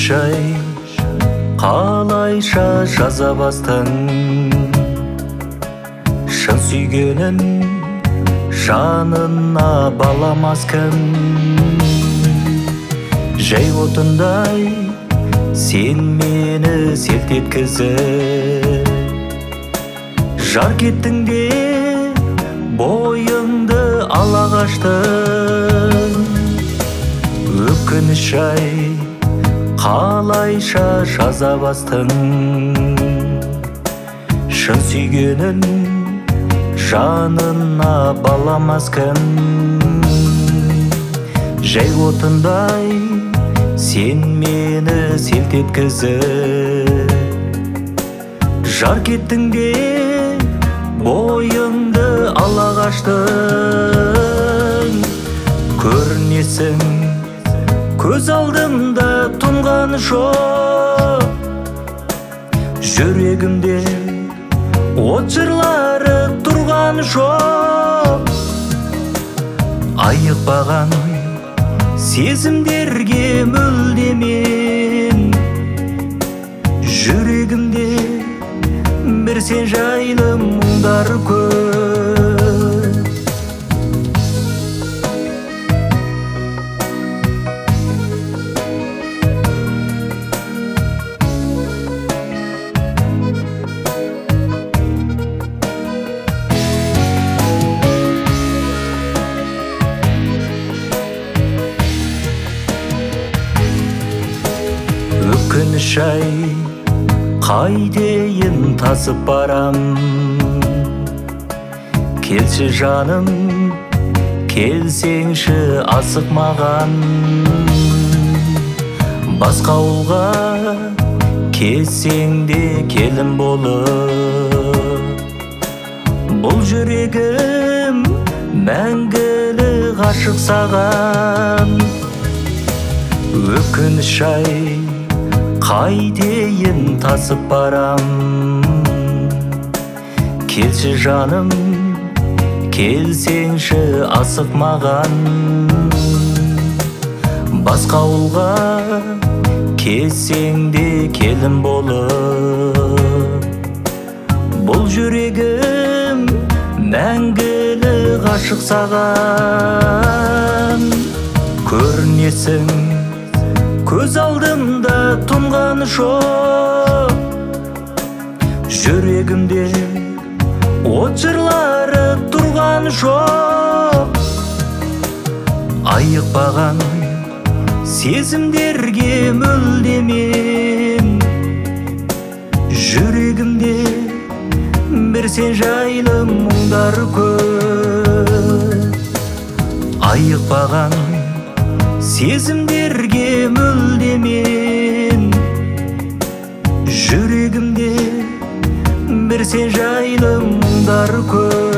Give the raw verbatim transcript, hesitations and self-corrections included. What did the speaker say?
ай қалайша жаза бастың, шын сүйгенін жанына баламас кім. Жай отындай сен мені селт еткізіп, жар кеттің де бойыңды ала қаштың. Өкініш ай қалайша жаза бастың, шын сүйгенін жанына баламас кім. Жай отындай сен мені селт еткізіп, жар кеттің де бойыңды ала қаштың. Көрінесің көз алдымда тұнған жоқ, жүрегімде от жырлары тұрған жоқ. Айықпаған сезімдерге мүлдемен, жүрегімде бір сен жайлы мұңдар көп. Өкініш ай қайдейін тасып барам, келші жаным келсеңші асық маған. Басқа ауылға кетсең де келін болып, бұл жүрегім мәңгілік ғашық саған. Өкініш ай қайдейін тасып барам, келші жаным келсеңші асық маған. Басқа ауылға кетсең де келін болып, бұл жүрегім мәңгілік ғашық саған. Көрінесің көз алдымда тұнған жоқ, жүрегімде от жырлары тұрған жоқ. Айықпаған сезімдерге мүлдемен, жүрегімде бір сен жайлы мұңдар көп. Айықпаған сезімдерге мүлдемен, жүрегімде бір сен жайлы мұңдар көп.